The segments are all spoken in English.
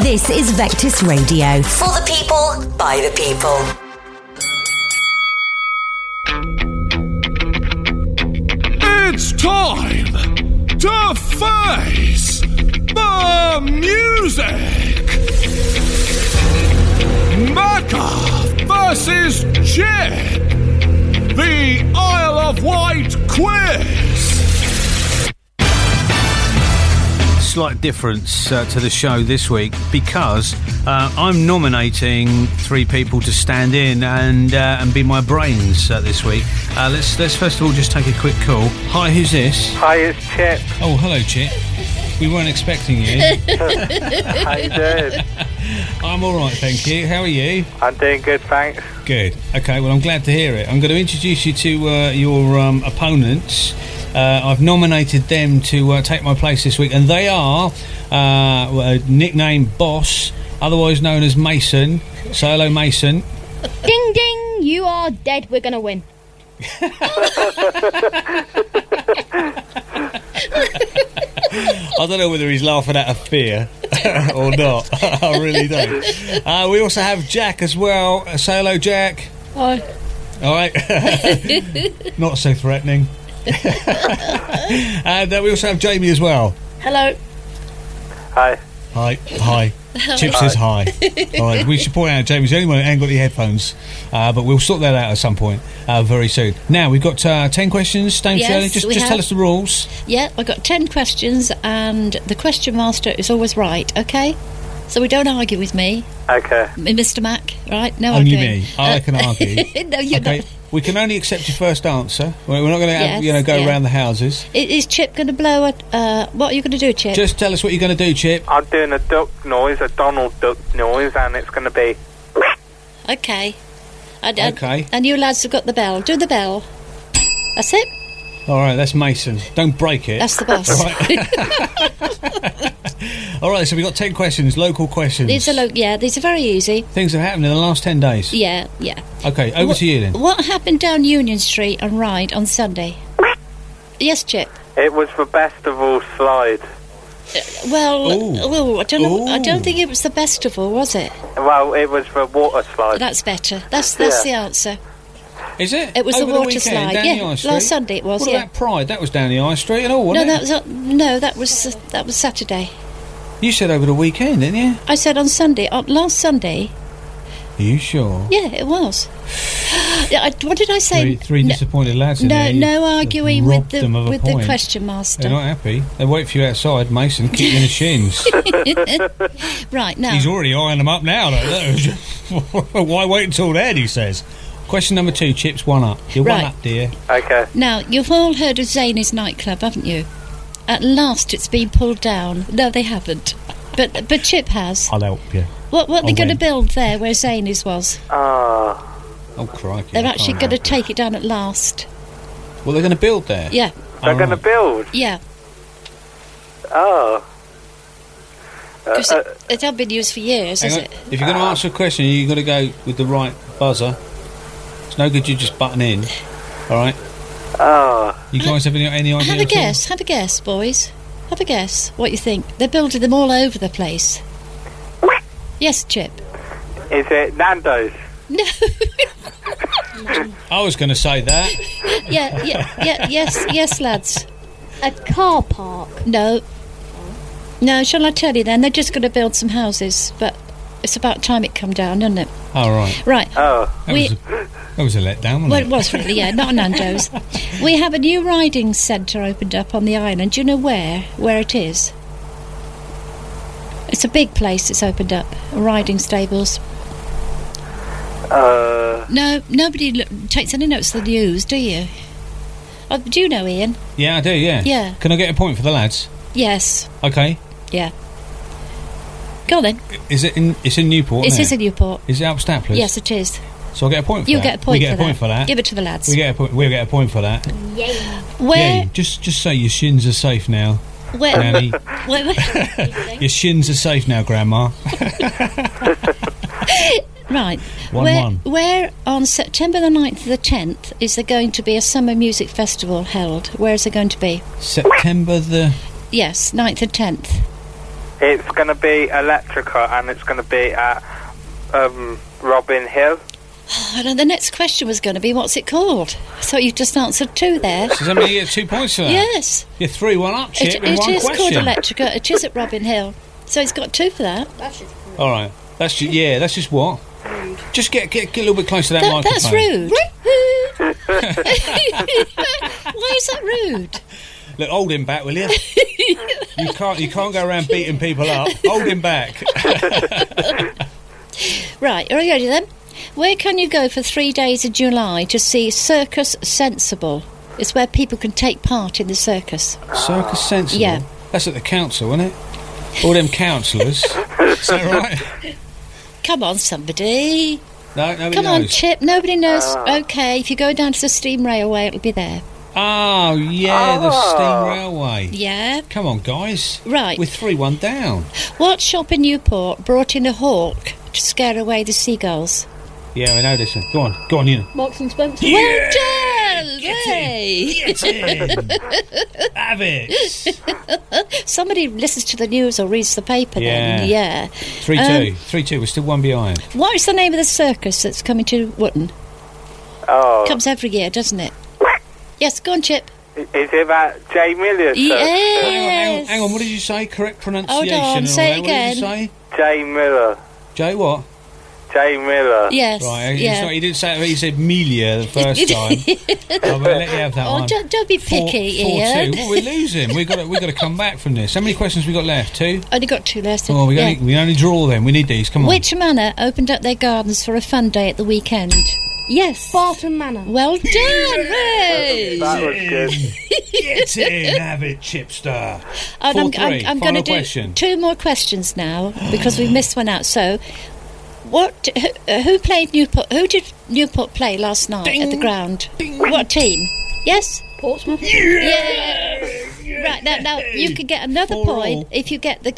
This is Vectis Radio. For the people, by the people. It's time to face the music. Macca versus Chip. The Isle of Wight quiz. Slight difference to the show this week because I'm nominating 3 people to stand in and be my brains this week. Let's first of all just take a quick call. Hi, who's this? Hi, it's Chip. Oh, hello, Chip. We weren't expecting you. How you doing? I'm all right, thank you. How are you? I'm doing good, thanks. Good. Okay, well, I'm glad to hear it. I'm going to introduce you to your opponents. I've nominated them to take my place this week, and they are nicknamed Boss, otherwise known as Mason. So hello, Mason. Ding ding, you are dead, we're going to win. I don't know whether he's laughing out of fear or not. I really don't. We also have Jack as well. Say hello, Jack. Hi. All right. Not so threatening. And we also have Jamie as well. Hello. Hi. Hi. Chip says hi. All right, we should point out Jamie's the only one who ain't got the headphones, but we'll sort that out at some point very soon. Now, we've got 10 questions. Shirley, just tell us the rules. Yeah, I've got 10 questions, and the question master is always right, okay? So we don't argue with me. Okay. Mr. Mac, right? No Only arguing. me. I can argue. No, you're okay. not. We can only accept your first answer. We're not going to go around the houses. Is Chip going to blow a... what are you going to do, Chip? Just tell us what you're going to do, Chip. I'm doing a duck noise, a Donald Duck noise, and it's going to be... Okay. Okay. And you lads have got the bell. Do the bell. That's it. All right, that's Mason. Don't break it. That's the boss. All right, so we've got 10 questions, local questions. These are very easy. Things have happened in the last 10 days. Yeah. Okay, over to you then. What happened down Union Street on Ryde on Sunday? Yes, Chip. It was the Bestival slide. I don't know. I don't think it was the Bestival, was it? Well, it was the water slide. That's better. That's the answer. Is it? It was over the water weekend, slide. Down Yeah, the High Street? last Sunday it was. What about Pride? That was down the High Street and all, wasn't it? That was Saturday. You said over the weekend, didn't you? I said on Sunday. Last Sunday. Are you sure? Yeah, it was. What did I say? Three disappointed lads in there. No arguing with the question master. They're not happy. They wait for you outside, Mason, keep you in the shins. Right, now. He's already eyeing them up now. Why wait until then, he says. Question number 2, Chips, 1 up. You're right. 1 up, dear. Okay. Now, you've all heard of Zany's nightclub, haven't you? At last it's been pulled down. No, they haven't. But Chip has. I'll help you. What they're going to build there where Zany's was? Oh, crikey. They're actually going to take it down at last. Well, they're going to build there? Yeah. They're going to build? Yeah. Oh. Because it hasn't been used for years, has it? If you're going to answer a question, you've got to go with the right buzzer. It's no good you just button in. All right? Oh. You guys have any idea? Have a guess, boys. Have a guess what you think. They're building them all over the place. Yes, Chip. Is it Nando's? No. I was going to say that. Yes, lads. A car park? No, shall I tell you then? They're just going to build some houses, but it's about time it come down, isn't it? Oh, right. Right. Oh. That was a letdown, wasn't it? Well, it was really, yeah, not a Nando's. We have a new riding centre opened up on the island. Do you know where it is? It's a big place it's opened up. Riding stables. No, nobody takes any notes of the news, do you? Do you know, Ian? Yeah, I do, yeah. Yeah. Can I get a point for the lads? Yes. Okay. Yeah. Go on then. It's in Newport, It is in Newport. Is it up Staplers? Yes, it is. So I'll get a point for You'll that. get a point we get a point for that. Give it to the lads. We'll get a point for that. Yay. Where? Yeah, just say your shins are safe now. Where? Nanny. where? Your shins are safe now, Grandma. Right. 1-1. Where on September the 9th to the 10th is there going to be a summer music festival held? Where is it going to be? September the... Yes, 9th and 10th. It's going to be Electrica, and it's going to be at Robin Hill. And then the next question was going to be, what's it called? So you just answered 2 there. Does that mean you get 2 points for that? Yes. You're 3-1 up, Chip, in It one is question. called Electrica. It is at Robin Hill. So he's got 2 for that. All right. That's just what? Rude. Just get a little bit close to that microphone. That's rude. Why is that rude? Look, hold him back, will you? You can't go around beating people up. Hold him back. Right, are you ready then? Where can you go for 3 days in July to see Circus Sensible? It's where people can take part in the circus. Circus Sensible? Yeah. That's at the council, isn't it? All them councillors. Is that right? Come on, somebody. No, nobody Come knows. on, Chip, nobody knows. OK, if you go down to the steam railway, it'll be there. Oh, yeah, the steam railway. Yeah. Come on, guys. Right. We're 3-1 down. What shop in Newport brought in a hawk to scare away the seagulls? Yeah, I know this one. Go on, you. Marks and Spencer. Yeah! Well done! Get Hey! Get in! Have it! Somebody listens to the news or reads the paper Yeah. then. Yeah. 3-2. 3-2. We're still 1 behind. What is the name of the circus that's coming to Wootton? Oh. Comes every year, doesn't it? Yes, go on, Chip. Is it that Jay Miller? Yes. Hang on, what did you say? Correct pronunciation? Hold on, or say it what did you again. say? Jay Miller. Jay what? Jay Miller. Yes. Right, Yeah. he didn't say it, he said Melia the first time. I'm going to let you have that one. Don't be picky, Ian. 4-2. Well, we're losing. We've got to come back from this. How many questions we got left? 2? Only got 2 left. Oh, we Yeah. only draw them. We need these. Come on. Which manor opened up their gardens for a fun day at the weekend? Yes. Barton Manor. Well done, Ray. That was good. Get in, have it, Chipster. And 4-3. I'm going to Final do question. 2 more questions now because we've missed one out. So, who played Newport? Who did Newport play last night at the ground? What team? Yes. Portsmouth. Yeah. Right now you can get another 4 point all. if you get the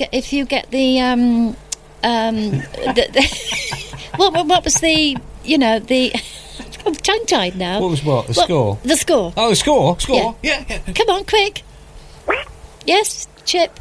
what was the I'm tongue-tied now. What was what? The score? The score. Oh, the score? Score? Yeah. Come on, quick. Yes, Chip.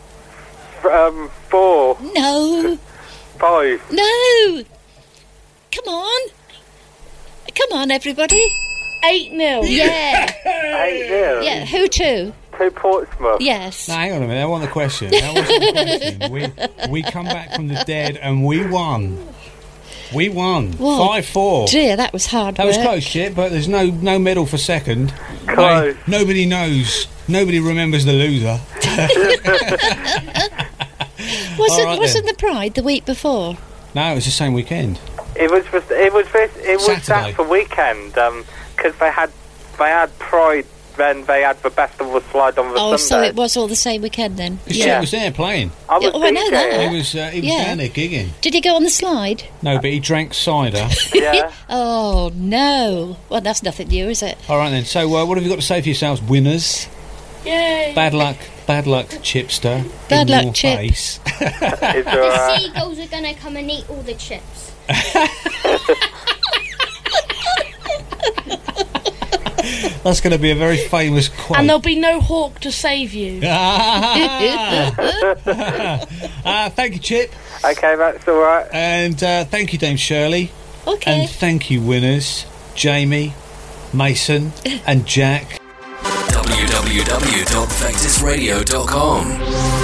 4, No. 5. No. Come on, everybody. 8-0. Yeah. 8-0. Yeah. Who to? To Portsmouth. Yes. Now, hang on a minute. I want the question. That wasn't the question. We come back from the dead and we won. We won. Whoa. 5-4. Dear, that was hard That work. was close, Chip, but there's no medal for second. Close. Nobody knows. Nobody remembers the loser. Wasn't the Pride the week before? No, it was the same weekend. It was Saturday. that for weekend because they had Pride, then they had the Festival Slide on the Oh, Sunday. so it was all the same weekend then. Because Yeah. Chip was there playing. I was Yeah, oh, I know that. He DJing. was Yeah. down there gigging. Did he go on the slide? No, but he drank cider. Yeah. Oh no! Well, that's nothing new, is it? All right then. So, what have you got to say for yourselves, winners? Yay. Bad luck, Chipster. Bad in luck, your Chip. face. It's The alright. seagulls are going to come and eat all the chips. That's going to be a very famous quote. And there'll be no hawk to save you. Thank you, Chip, Okay, that's alright. and thank you, Dame Shirley, Okay. and thank you, winners, Jamie, Mason, and Jack. www.vectisradio.com